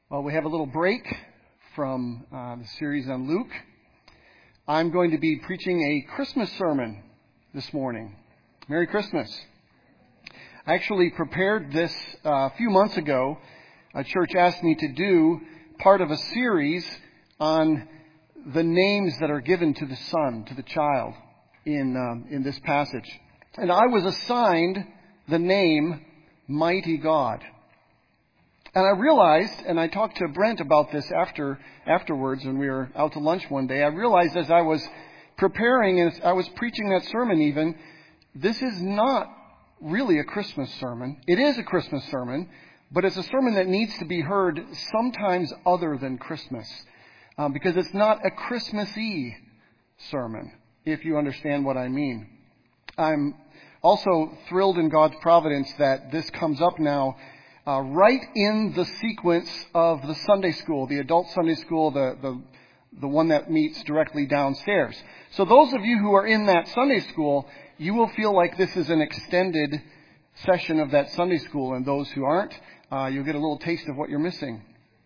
Well, we have a little break from the series on Luke. I'm going to be preaching a Christmas sermon this morning. Merry Christmas. I actually prepared this a few months ago. A church asked me to do part of a series on the names that are given to the Son, to the child, in this passage. And I was assigned the name Mighty God. And I realized, and I talked to Brent about this afterwards when we were out to lunch one day, I realized as I was preparing and I was preaching that sermon even, this is not really a Christmas sermon. It is a Christmas sermon, but it's a sermon that needs to be heard sometimes other than Christmas. Because it's not a Christmassy sermon, if you understand what I mean. I'm also thrilled in God's providence that this comes up now right in the sequence of the Sunday school, the adult Sunday school, the one that meets directly downstairs. So those of you who are in that Sunday school, you will feel like this is an extended session of that Sunday school. And those who aren't, you'll get a little taste of what you're missing.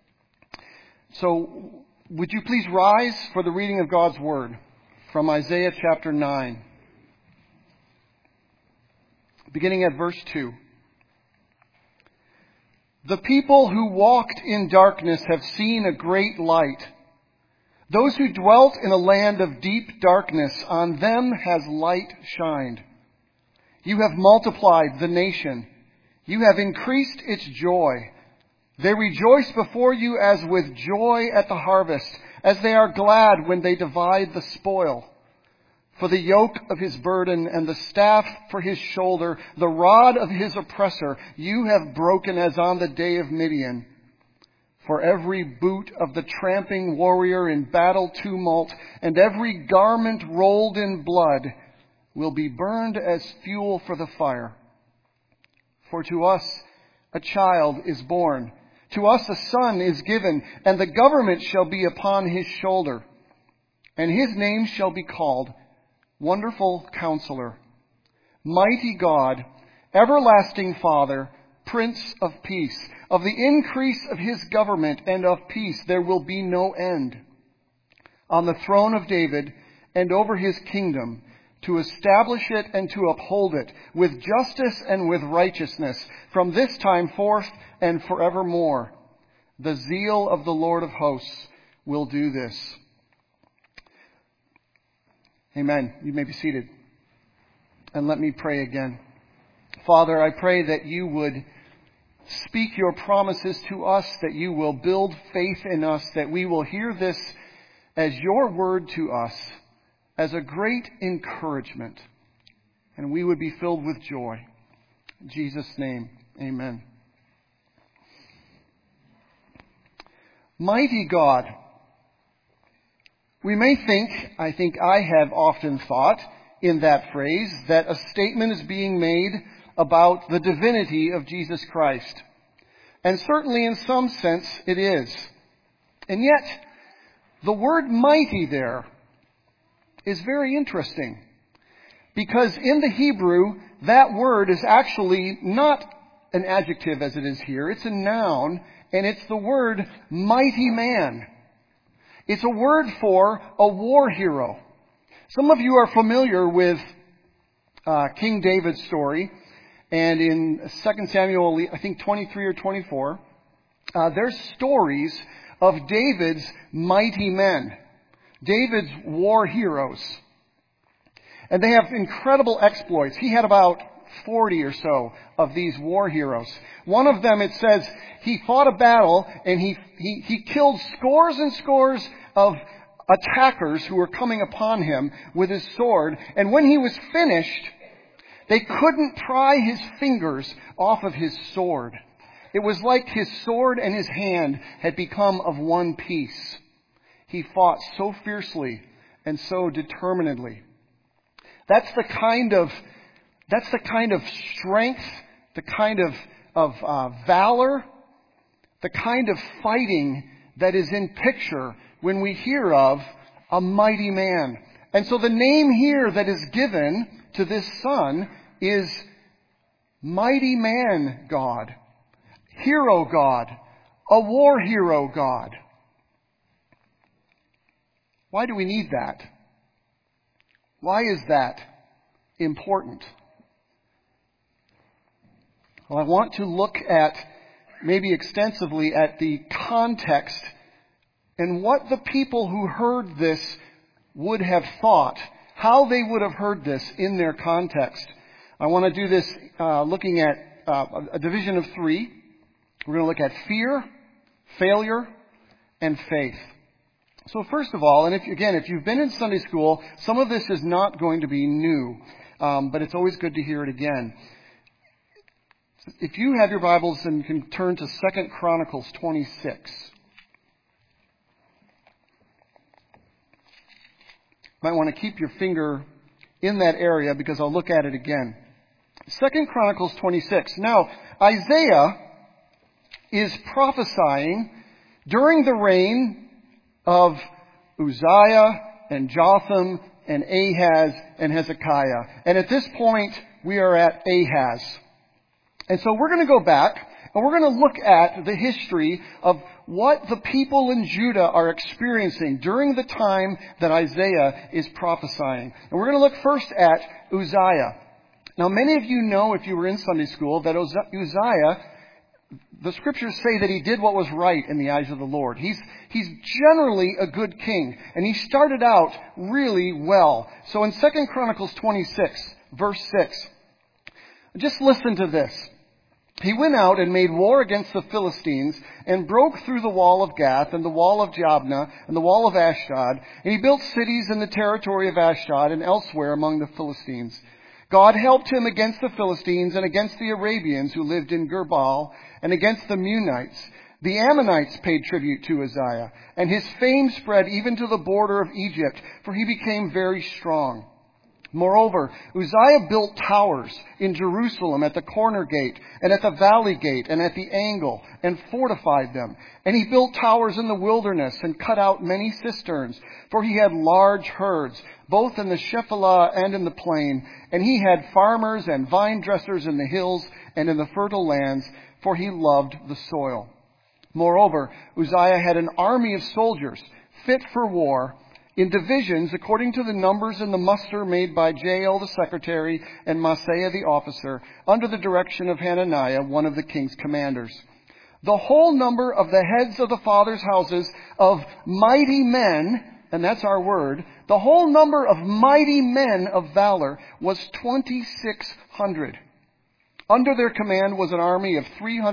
So would you please rise for the reading of God's Word from Isaiah chapter 9, beginning at verse 2. The people who walked in darkness have seen a great light. Those who dwelt in a land of deep darkness, on them has light shined. You have multiplied the nation. You have increased its joy. They rejoice before you as with joy at the harvest, as they are glad when they divide the spoil. For the yoke of his burden and the staff for his shoulder, the rod of his oppressor, you have broken as on the day of Midian. For every boot of the tramping warrior in battle tumult, and every garment rolled in blood, will be burned as fuel for the fire. For to us a child is born, to us a son is given, and the government shall be upon his shoulder. And his name shall be called Wonderful Counselor, Mighty God, Everlasting Father, Prince of Peace. Of the increase of his government and of peace there will be no end. On the throne of David and over his kingdom, to establish it and to uphold it with justice and with righteousness from this time forth and forevermore. The zeal of the Lord of hosts will do this. Amen. You may be seated. And let me pray again. Father, I pray that you would speak your promises to us, that you will build faith in us, that we will hear this as your word to us, as a great encouragement, and we would be filled with joy. In Jesus' name, amen. Mighty God. We may think, I have often thought in that phrase, that a statement is being made about the divinity of Jesus Christ. And certainly in some sense it is. And yet, the word mighty there is very interesting. Because in the Hebrew, that word is actually not an adjective as it is here. It's a noun, and it's the word mighty man. It's a word for a war hero. Some of you are familiar with King David's story. And in 2 Samuel, I think 23 or 24, there's stories of David's mighty men. David's war heroes. And they have incredible exploits. He had about 40 or so of these war heroes. One of them, it says, he fought a battle and he killed scores and scores of attackers who were coming upon him with his sword. And when he was finished, they couldn't pry his fingers off of his sword. It was like his sword and his hand had become of one piece. He fought so fiercely and so determinedly. That's the kind of strength, the kind of valor, the kind of fighting that is in picture when we hear of a mighty man. And so the name here that is given to this son is Mighty Man God, Hero God, a war hero God. Why do we need that? Why is that important? Well, I want to look at, maybe extensively, at the context and what the people who heard this would have thought, how they would have heard this in their context. I want to do this looking at a division of three. We're going to look at fear, failure, and faith. So first of all, and if you've been in Sunday school, some of this is not going to be new, but it's always good to hear it again. If you have your Bibles, then you can turn to 2 Chronicles 26. Might want to keep your finger in that area because I'll look at it again. 2 Chronicles 26. Now, Isaiah is prophesying during the reign of Uzziah and Jotham and Ahaz and Hezekiah. And at this point, we are at Ahaz. And so we're going to go back and we're going to look at the history of what the people in Judah are experiencing during the time that Isaiah is prophesying. And we're going to look first at Uzziah. Now, many of you know, if you were in Sunday school, that Uzziah, the scriptures say that he did what was right in the eyes of the Lord. He's generally a good king, and he started out really well. So in 2 Chronicles 26, verse 6, just listen to this. He went out and made war against the Philistines and broke through the wall of Gath and the wall of Jabneh and the wall of Ashdod. And he built cities in the territory of Ashdod and elsewhere among the Philistines. God helped him against the Philistines and against the Arabians who lived in Gerbal and against the Meunites. The Ammonites paid tribute to Uzziah, and his fame spread even to the border of Egypt, for he became very strong. Moreover, Uzziah built towers in Jerusalem at the corner gate and at the valley gate and at the angle and fortified them. And he built towers in the wilderness and cut out many cisterns, for he had large herds, both in the Shephelah and in the plain. And he had farmers and vine dressers in the hills and in the fertile lands, for he loved the soil. Moreover, Uzziah had an army of soldiers fit for war, in divisions according to the numbers in the muster made by Jael the secretary and Maaseiah the officer, under the direction of Hananiah, one of the king's commanders. The whole number of the heads of the fathers' houses of mighty men, and that's our word, the whole number of mighty men of valor was 2,600. Under their command was an army of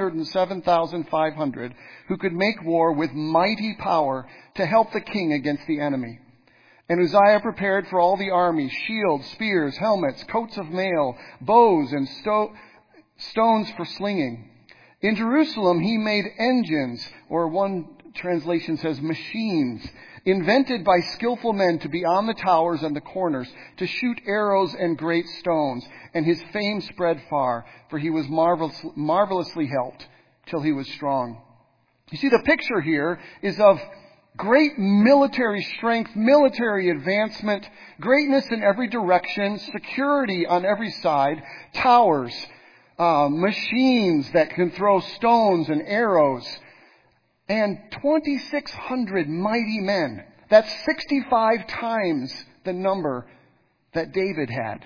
307,500 who could make war with mighty power to help the king against the enemy. And Uzziah prepared for all the army shields, spears, helmets, coats of mail, bows, and stones for slinging. In Jerusalem he made engines, or one translation says machines, invented by skillful men to be on the towers and the corners, to shoot arrows and great stones. And his fame spread far, for he was marvelously helped till he was strong. You see, the picture here is of great military strength, military advancement, greatness in every direction, security on every side, towers, machines that can throw stones and arrows, and 2,600 mighty men. That's 65 times the number that David had.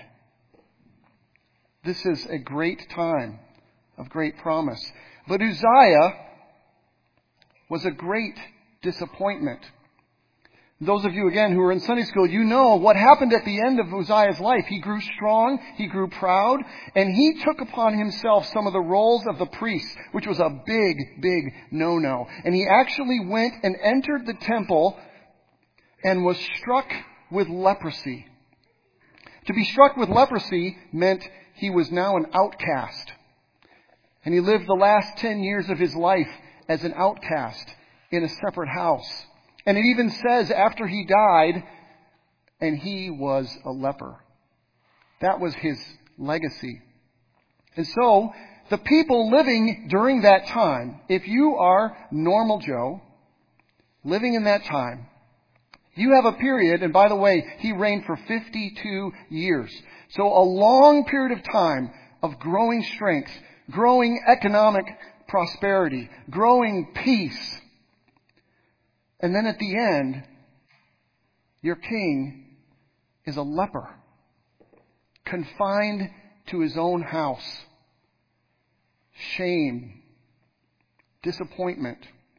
This is a great time of great promise. But Uzziah was a great disappointment. Those of you, again, who are in Sunday school, you know what happened at the end of Uzziah's life. He grew strong, he grew proud, and he took upon himself some of the roles of the priest, which was a big, big no-no. And he actually went and entered the temple and was struck with leprosy. To be struck with leprosy meant he was now an outcast. And he lived the last 10 years of his life as an outcast in a separate house. And it even says after he died, and he was a leper. That was his legacy. And so, the people living during that time, if you are normal Joe, living in that time, you have a period, and by the way, he reigned for 52 years. So a long period of time of growing strength, growing economic prosperity, growing peace. And then at the end, your king is a leper, confined to his own house. Shame, disappointment.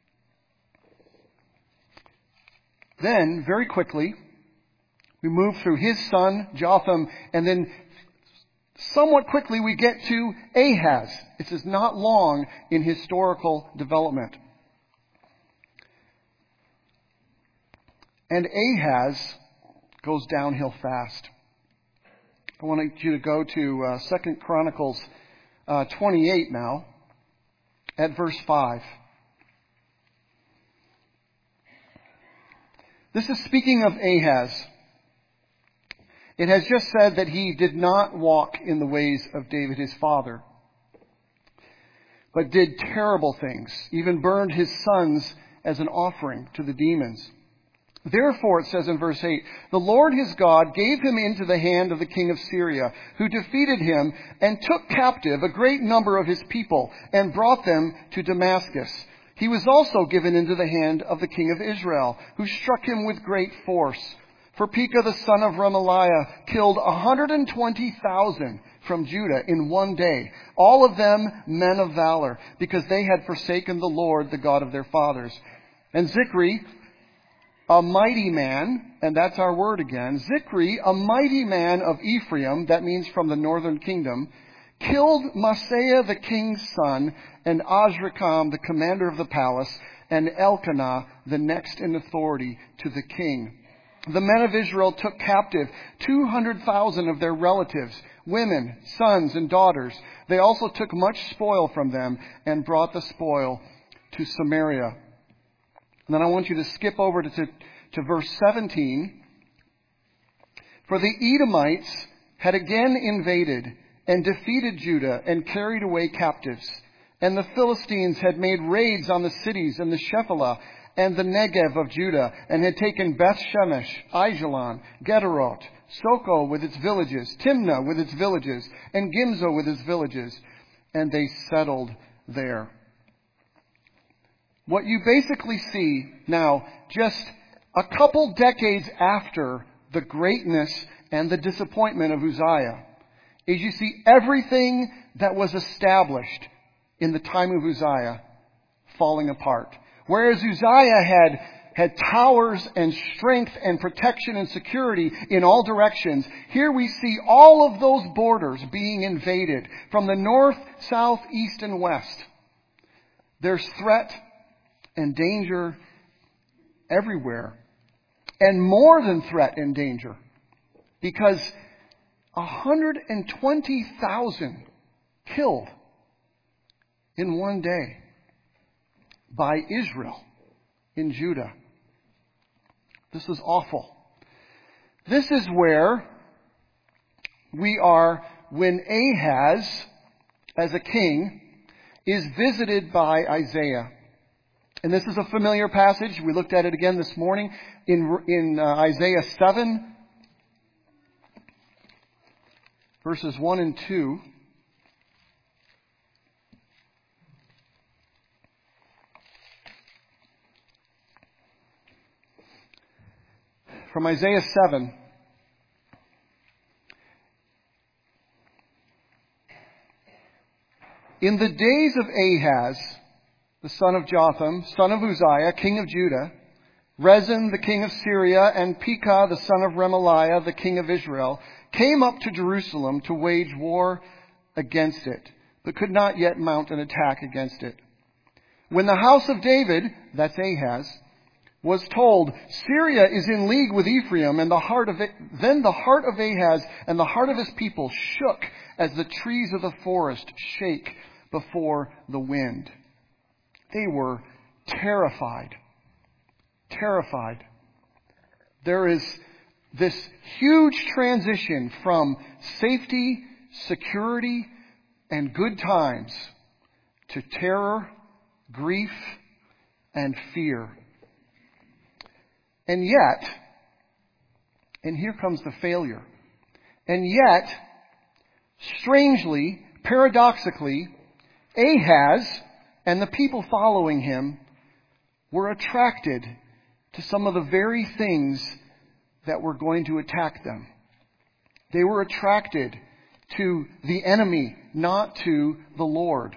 Then, very quickly, we move through his son, Jotham, and then somewhat quickly we get to Ahaz. This is not long in historical development. And Ahaz goes downhill fast. I want you to go to 2 Chronicles 28 now, at verse 5. This is speaking of Ahaz. It has just said that he did not walk in the ways of David his father, but did terrible things, even burned his sons as an offering to the demons. Therefore, it says in verse 8, the Lord his God gave him into the hand of the king of Syria, who defeated him and took captive a great number of his people and brought them to Damascus. He was also given into the hand of the king of Israel, who struck him with great force. For Pekah the son of Remaliah killed 120,000 from Judah in one day, all of them men of valor, because they had forsaken the Lord, the God of their fathers. And Zikri, a mighty man, and that's our word again, Zikri, a mighty man of Ephraim, that means from the northern kingdom, killed Maaseiah the king's son, and Azrikam the commander of the palace, and Elkanah the next in authority to the king. The men of Israel took captive 200,000 of their relatives, women, sons, and daughters. They also took much spoil from them and brought the spoil to Samaria. And then I want you to skip over to verse 17. For the Edomites had again invaded and defeated Judah and carried away captives. And the Philistines had made raids on the cities and the Shephelah and the Negev of Judah, and had taken Beth Shemesh, Aijalon, Gederot, Soko with its villages, Timnah with its villages, and Gimzo with its villages, and they settled there. What you basically see now, just a couple decades after the greatness and the disappointment of Uzziah, is you see everything that was established in the time of Uzziah falling apart. Whereas Uzziah had towers and strength and protection and security in all directions, here we see all of those borders being invaded from the north, south, east, and west. There's threat and danger everywhere, and more than threat and danger, because 120,000 killed in one day by Israel in Judah. This is awful. This is where we are when Ahaz, as a king, is visited by Isaiah. And this is a familiar passage. We looked at it again this morning in Isaiah 7, verses 1 and 2. From Isaiah 7. In the days of Ahaz, the son of Jotham, son of Uzziah, king of Judah, Rezin, the king of Syria, and Pekah, the son of Remaliah, the king of Israel, came up to Jerusalem to wage war against it, but could not yet mount an attack against it. When the house of David, that's Ahaz, was told, Syria is in league with Ephraim, and then the heart of Ahaz and the heart of his people shook as the trees of the forest shake before the wind. They were terrified. Terrified. There is this huge transition from safety, security, and good times to terror, grief, and fear. And yet, and here comes the failure, and yet, strangely, paradoxically, Ahaz, and the people following him were attracted to some of the very things that were going to attack them. They were attracted to the enemy, not to the Lord.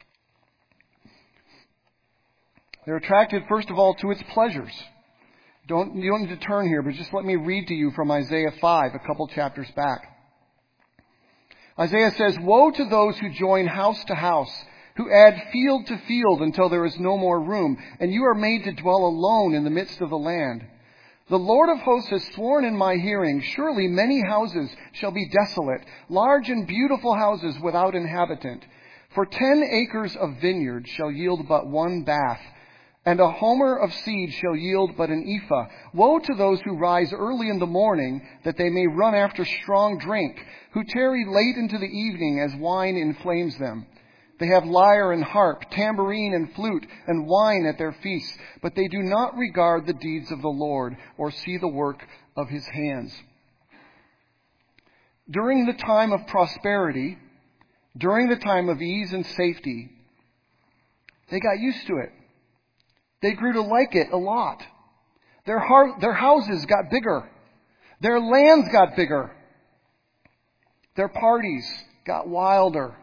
They're attracted, first of all, to its pleasures. You don't need to turn here, but just let me read to you from Isaiah 5, a couple chapters back. Isaiah says, "Woe to those who join house to house, who add field to field until there is no more room, and you are made to dwell alone in the midst of the land. The Lord of hosts has sworn in my hearing, surely many houses shall be desolate, large and beautiful houses without inhabitant. For 10 acres of vineyard shall yield but one bath, and a homer of seed shall yield but an ephah. Woe to those who rise early in the morning, that they may run after strong drink, who tarry late into the evening as wine inflames them. They have lyre and harp, tambourine and flute, and wine at their feasts, but they do not regard the deeds of the Lord or see the work of his hands." During the time of prosperity, during the time of ease and safety, they got used to it. They grew to like it a lot. Their houses got bigger. Their lands got bigger. Their parties got wilder.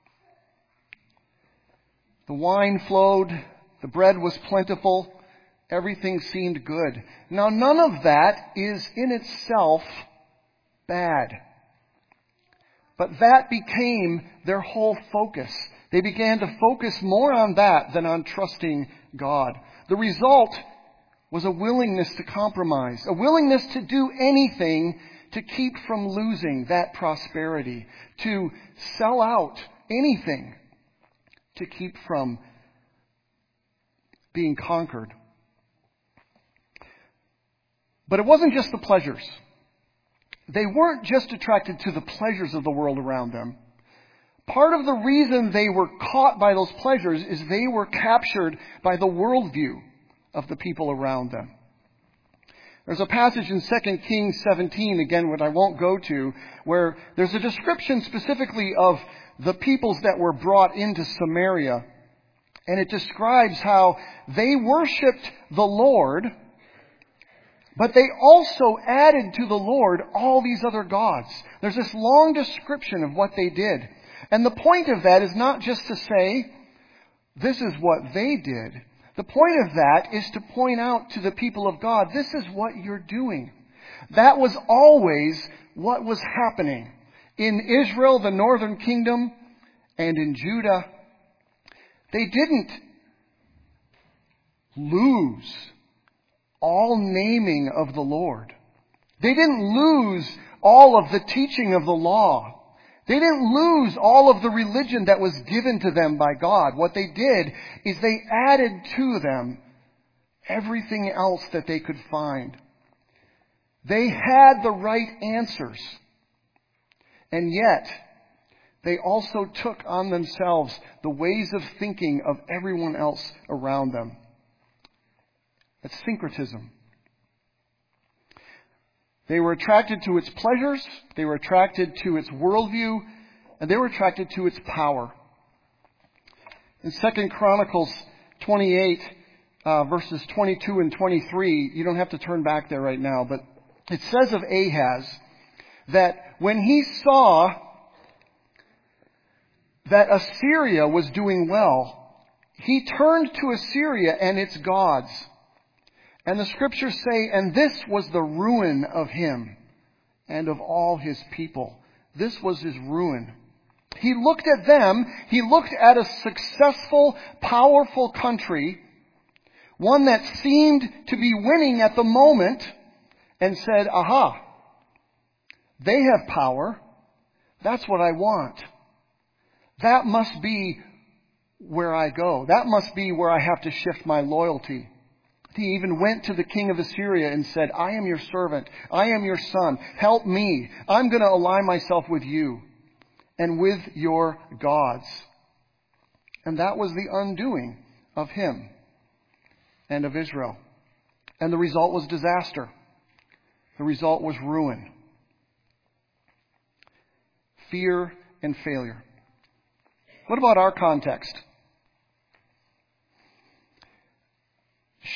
The wine flowed, the bread was plentiful, everything seemed good. Now, none of that is in itself bad. But that became their whole focus. They began to focus more on that than on trusting God. The result was a willingness to compromise, a willingness to do anything to keep from losing that prosperity, to sell out anything to keep from being conquered. But it wasn't just the pleasures. They weren't just attracted to the pleasures of the world around them. Part of the reason they were caught by those pleasures is they were captured by the worldview of the people around them. There's a passage in 2 Kings 17, again, what I won't go to, where there's a description specifically of the peoples that were brought into Samaria. And it describes how they worshiped the Lord, but they also added to the Lord all these other gods. There's this long description of what they did. And the point of that is not just to say, this is what they did. The point of that is to point out to the people of God, this is what you're doing. That was always what was happening. In Israel, the northern kingdom, and in Judah, they didn't lose all naming of the Lord. They didn't lose all of the teaching of the law. They didn't lose all of the religion that was given to them by God. What they did is they added to them everything else that they could find. They had the right answers. And yet, they also took on themselves the ways of thinking of everyone else around them. That's syncretism. They were attracted to its pleasures, they were attracted to its worldview, and they were attracted to its power. In 2 Chronicles 28, verses 22 and 23, you don't have to turn back there right now, but it says of Ahaz that when he saw that Assyria was doing well, he turned to Assyria and its gods. And the scriptures say, and this was the ruin of him and of all his people. This was his ruin. He looked at them, he looked at a successful, powerful country, one that seemed to be winning at the moment, and said, aha, they have power. That's what I want. That must be where I go. That must be where I have to shift my loyalty. He even went to the king of Assyria and said, I am your servant. I am your son. Help me. I'm going to align myself with you and with your gods. And that was the undoing of him and of Israel. And the result was disaster. The result was ruin. Fear and failure. What about our context?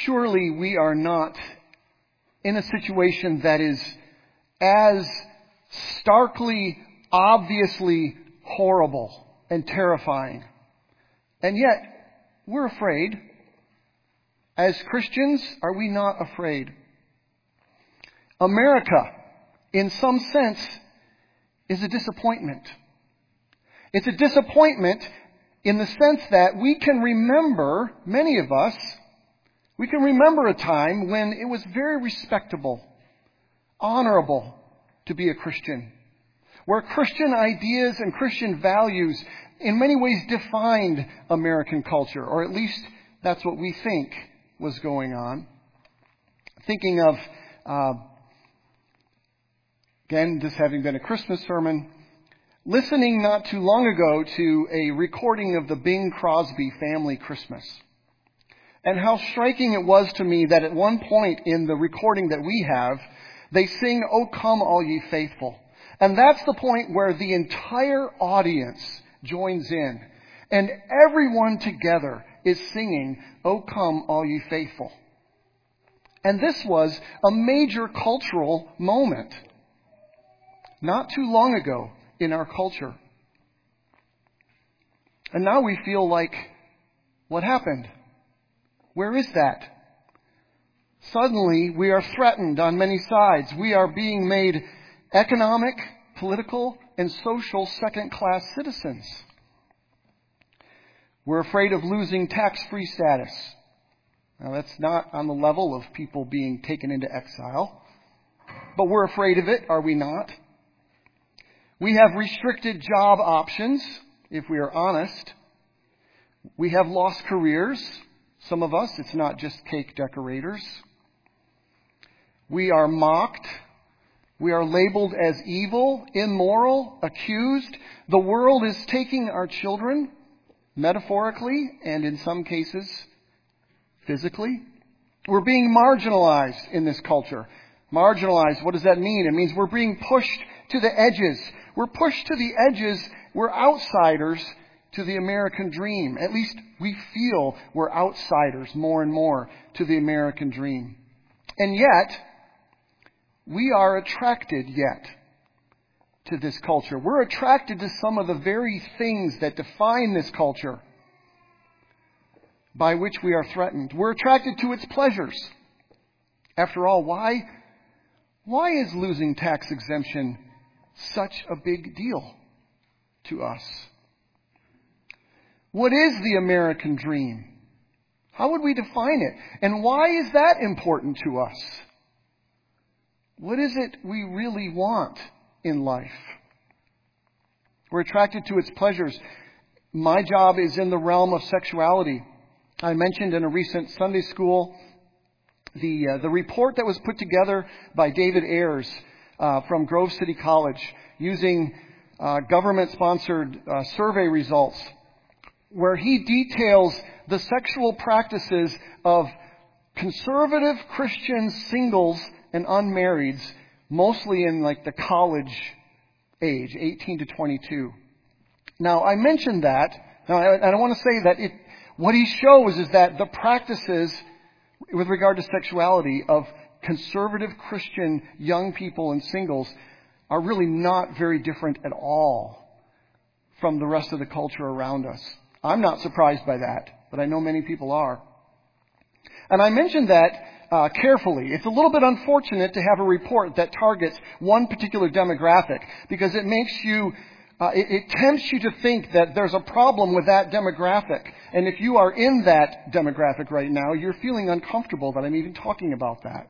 surely we are not in a situation that is as starkly, obviously horrible and terrifying. And yet, we're afraid. As Christians, are we not afraid? America, in some sense, is a disappointment. It's a disappointment in the sense that we can remember, many of us, we can remember a time when it was very respectable, honorable to be a Christian, where Christian ideas and Christian values in many ways defined American culture, or at least that's what we think was going on. Thinking of, again, this having been a Christmas sermon, listening not too long ago to a recording of the Bing Crosby family Christmas. And how striking it was to me that at one point in the recording that we have, they sing, "O come all ye faithful." And that's the point where the entire audience joins in. And everyone together is singing, "O come all ye faithful." And this was a major cultural moment not too long ago in our culture. And now we feel like, what happened? Where is that? Suddenly, we are threatened on many sides. We are being made economic, political, and social second-class citizens. We're afraid of losing tax-free status. Now, that's not on the level of people being taken into exile. But we're afraid of it, are we not? We have restricted job options, if we are honest. We have lost careers. Some of us, it's not just cake decorators. We are mocked. We are labeled as evil, immoral, accused. The world is taking our children, metaphorically, and in some cases, physically. We're being marginalized in this culture. Marginalized, what does that mean? It means we're being pushed to the edges. We're pushed to the edges. We're outsiders to the American dream. At least we feel we're outsiders more and more to the American dream. And yet, we are attracted yet to this culture. We're attracted to some of the very things that define this culture by which we are threatened. We're attracted to its pleasures. After all, why is losing tax exemption such a big deal to us? What is the American dream? How would we define it? And why is that important to us? What is it we really want in life? We're attracted to its pleasures. My job is in the realm of sexuality. I mentioned in a recent Sunday school the report that was put together by David Ayers from Grove City College using government-sponsored survey results, where he details the sexual practices of conservative Christian singles and unmarrieds, mostly in like the college age, 18 to 22. Now, I mentioned that. Now, I want to say that what he shows is that the practices with regard to sexuality of conservative Christian young people and singles are really not very different at all from the rest of the culture around us. I'm not surprised by that, but I know many people are. And I mentioned that carefully. It's a little bit unfortunate to have a report that targets one particular demographic because it makes you, it tempts you to think that there's a problem with that demographic. And if you are in that demographic right now, you're feeling uncomfortable that I'm even talking about that.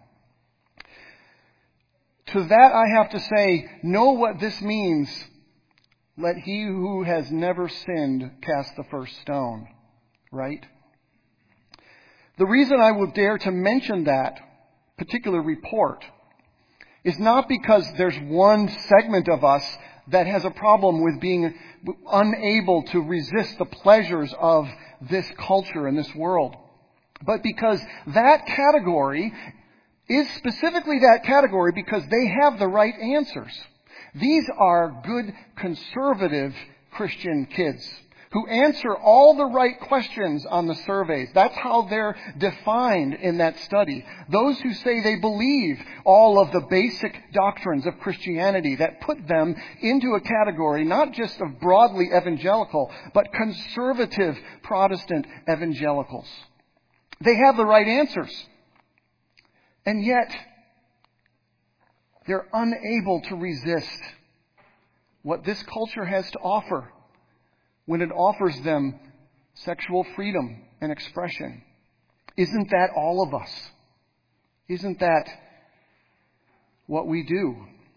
To that I have to say, know what this means. Let he who has never sinned cast the first stone. Right? The reason I will dare to mention that particular report is not because there's one segment of us that has a problem with being unable to resist the pleasures of this culture and this world, but because that category is specifically that category because they have the right answers. These are good conservative Christian kids who answer all the right questions on the surveys. That's how they're defined in that study. Those who say they believe all of the basic doctrines of Christianity that put them into a category not just of broadly evangelical, but conservative Protestant evangelicals. They have the right answers. And yet, they're unable to resist what this culture has to offer when it offers them sexual freedom and expression. Isn't that all of us? Isn't that what we do?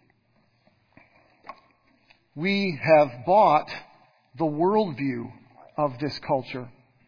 We have bought the worldview of this culture.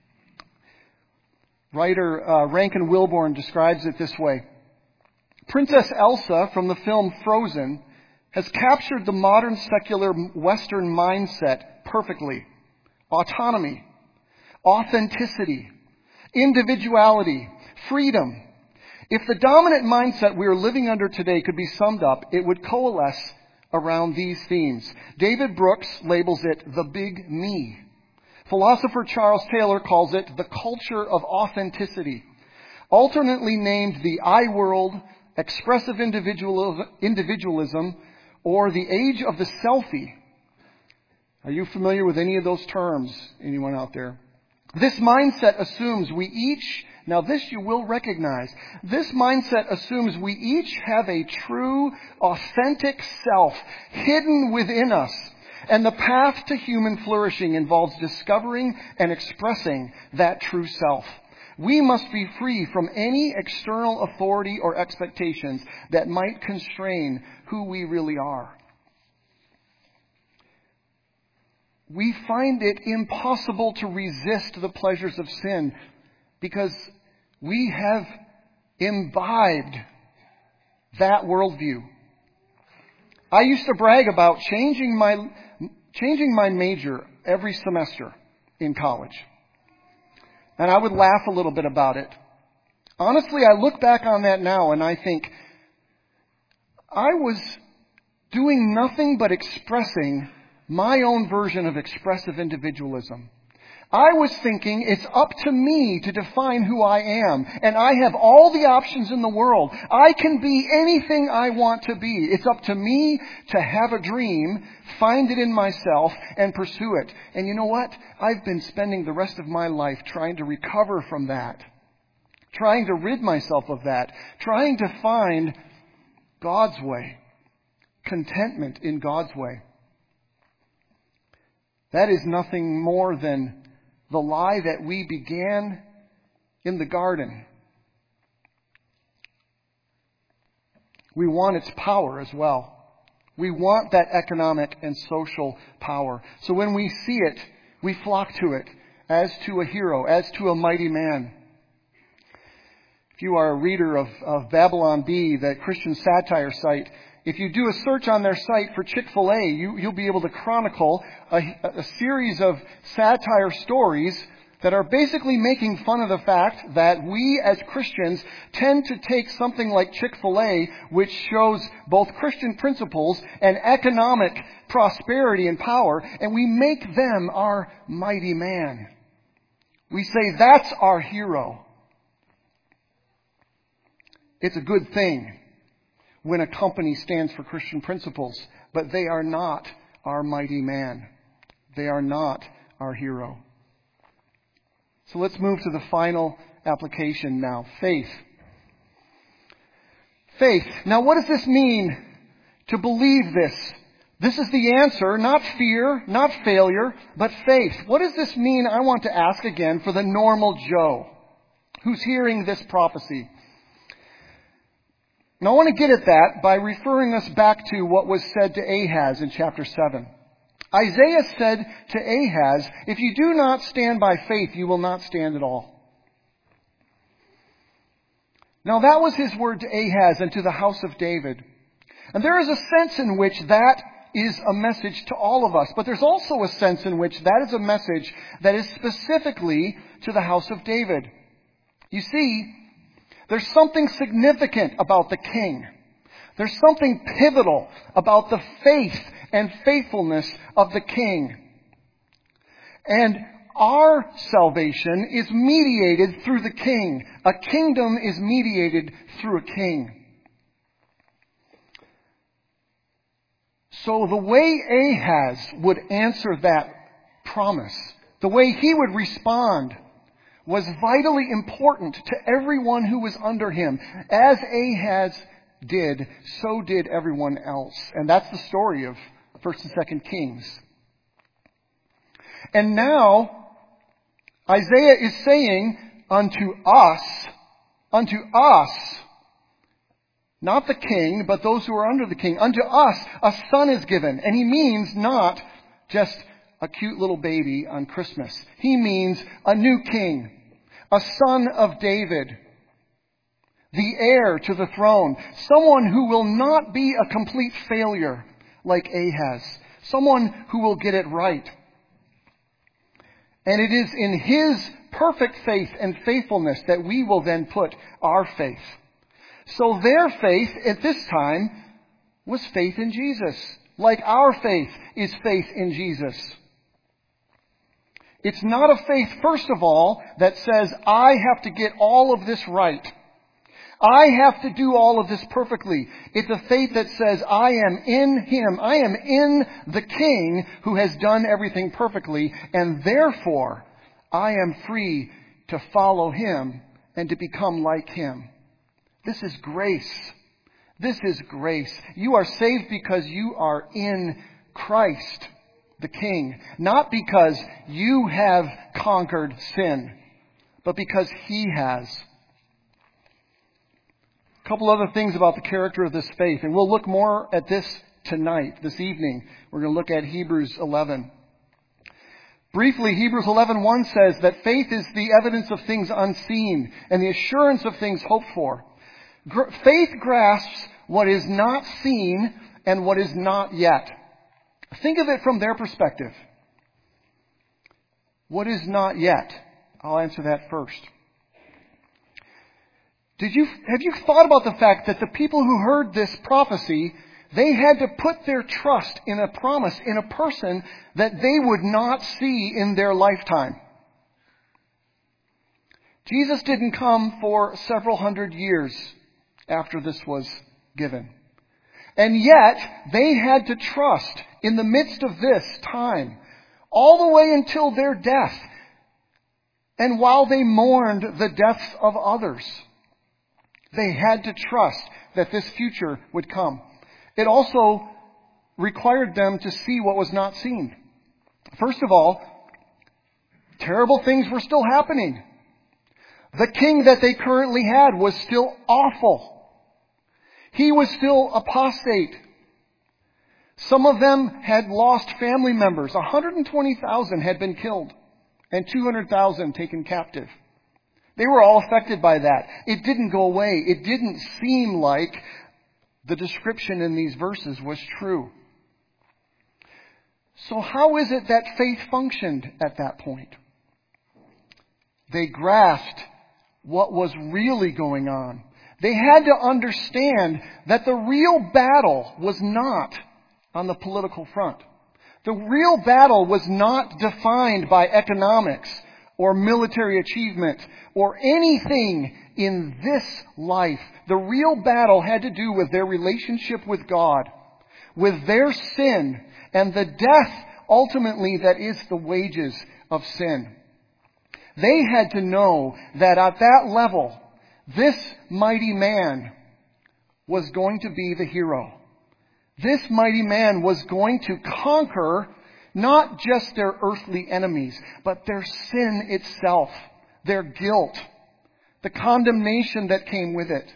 Writer Rankin Wilbourn describes it this way. Princess Elsa from the film Frozen has captured the modern secular Western mindset perfectly. Autonomy, authenticity, individuality, freedom. If the dominant mindset we are living under today could be summed up, it would coalesce around these themes. David Brooks labels it the big me. Philosopher Charles Taylor calls it the culture of authenticity, alternately named the I world, expressive individualism, or the age of the selfie. Are you familiar with any of those terms? Anyone out there? This mindset assumes we each, now this you will recognize, this mindset assumes we each have a true, authentic self hidden within us. And the path to human flourishing involves discovering and expressing that true self. We must be free from any external authority or expectations that might constrain who we really are. We find it impossible to resist the pleasures of sin because we have imbibed that worldview. I used to brag about changing my major every semester in college. And I would laugh a little bit about it. Honestly, I look back on that now and I think I was doing nothing but expressing my own version of expressive individualism. I was thinking it's up to me to define who I am, and I have all the options in the world. I can be anything I want to be. It's up to me to have a dream, find it in myself, and pursue it. And you know what? I've been spending the rest of my life trying to recover from that, trying to rid myself of that, trying to find God's way, contentment in God's way. That is nothing more than the lie that we began in the garden. We want its power as well. We want that economic and social power. So when we see it, we flock to it as to a hero, as to a mighty man. If you are a reader of Babylon Bee, the Christian satire site, if you do a search on their site for Chick-fil-A, you'll be able to chronicle a series of satire stories that are basically making fun of the fact that we as Christians tend to take something like Chick-fil-A, which shows both Christian principles and economic prosperity and power, and we make them our mighty man. We say that's our hero. It's a good thing when a company stands for Christian principles, but they are not our mighty man. They are not our hero. So let's move to the final application now. Faith. Faith. Now what does this mean to believe this? This is the answer, not fear, not failure, but faith. What does this mean? I want to ask again for the normal Joe who's hearing this prophecy. Now I want to get at that by referring us back to what was said to Ahaz in chapter 7. Isaiah said to Ahaz, if you do not stand by faith, you will not stand at all. Now that was his word to Ahaz and to the house of David. And there is a sense in which that is a message to all of us. But there's also a sense in which that is a message that is specifically to the house of David. You see, there's something significant about the king. There's something pivotal about the faith and faithfulness of the king. And our salvation is mediated through the King. A kingdom is mediated through a king. So the way Ahaz would answer that promise, the way he would respond, was vitally important to everyone who was under him. As Ahaz did, so did everyone else. And that's the story of 1st and 2nd Kings. And now, Isaiah is saying unto us, not the king, but those who are under the king, unto us a son is given. And he means not just a cute little baby on Christmas. He means a new king, a son of David, the heir to the throne, someone who will not be a complete failure like Ahaz, someone who will get it right. And it is in his perfect faith and faithfulness that we will then put our faith. So their faith at this time was faith in Jesus, like our faith is faith in Jesus. It's not a faith, first of all, that says, I have to get all of this right. I have to do all of this perfectly. It's a faith that says, I am in Him. I am in the King who has done everything perfectly, and therefore I am free to follow Him and to become like Him. This is grace. This is grace. You are saved because you are in Christ, the King. Not because you have conquered sin, but because He has. A couple other things about the character of this faith. And we'll look more at this tonight, this evening. We're going to look at Hebrews 11. Briefly, Hebrews 11:1 says that faith is the evidence of things unseen and the assurance of things hoped for. Faith grasps what is not seen and what is not yet. Think of it from their perspective. What is not yet? I'll answer that first. Have you thought about the fact that the people who heard this prophecy, they had to put their trust in a promise, in a person that they would not see in their lifetime? Jesus didn't come for several hundred years after this was given. And yet, they had to trust in the midst of this time, all the way until their death, and while they mourned the deaths of others. They had to trust that this future would come. It also required them to see what was not seen. First of all, terrible things were still happening. The king that they currently had was still awful. He was still apostate. Some of them had lost family members. 120,000 had been killed and 200,000 taken captive. They were all affected by that. It didn't go away. It didn't seem like the description in these verses was true. So how is it that faith functioned at that point? They grasped what was really going on. They had to understand that the real battle was not on the political front. The real battle was not defined by economics or military achievement or anything in this life. The real battle had to do with their relationship with God, with their sin, and the death ultimately that is the wages of sin. They had to know that at that level, this mighty man was going to be the hero. This mighty man was going to conquer not just their earthly enemies, but their sin itself, their guilt, the condemnation that came with it.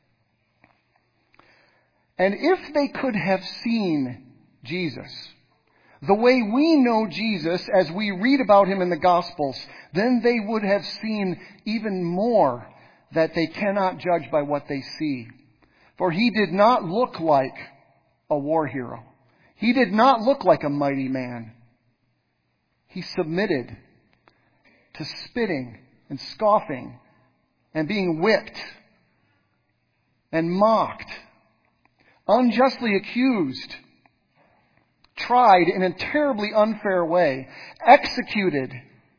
And if they could have seen Jesus the way we know Jesus as we read about Him in the Gospels, then they would have seen even more that they cannot judge by what they see. For He did not look like a war hero. He did not look like a mighty man. He submitted to spitting and scoffing and being whipped and mocked, unjustly accused, tried in a terribly unfair way, executed.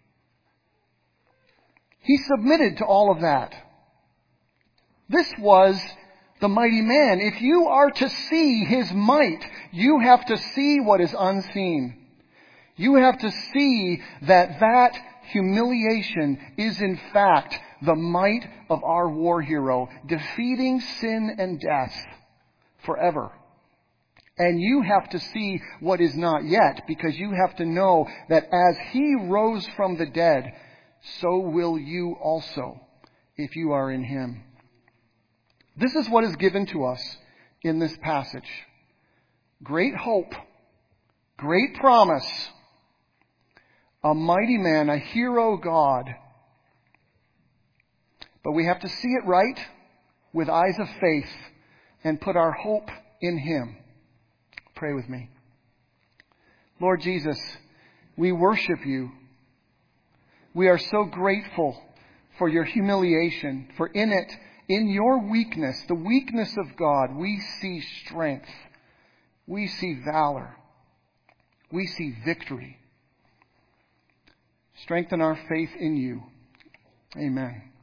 He submitted to all of that. This was the mighty man. If you are to see his might, you have to see what is unseen. You have to see that humiliation is in fact the might of our war hero, defeating sin and death forever. And you have to see what is not yet, because you have to know that as he rose from the dead, so will you also, if you are in him. This is what is given to us in this passage. Great hope, great promise, a mighty man, a hero God. But we have to see it right with eyes of faith and put our hope in him. Pray with me. Lord Jesus, we worship you. We are so grateful for your humiliation, for in it, in your weakness, the weakness of God, we see strength. We see valor. We see victory. Strengthen our faith in you. Amen.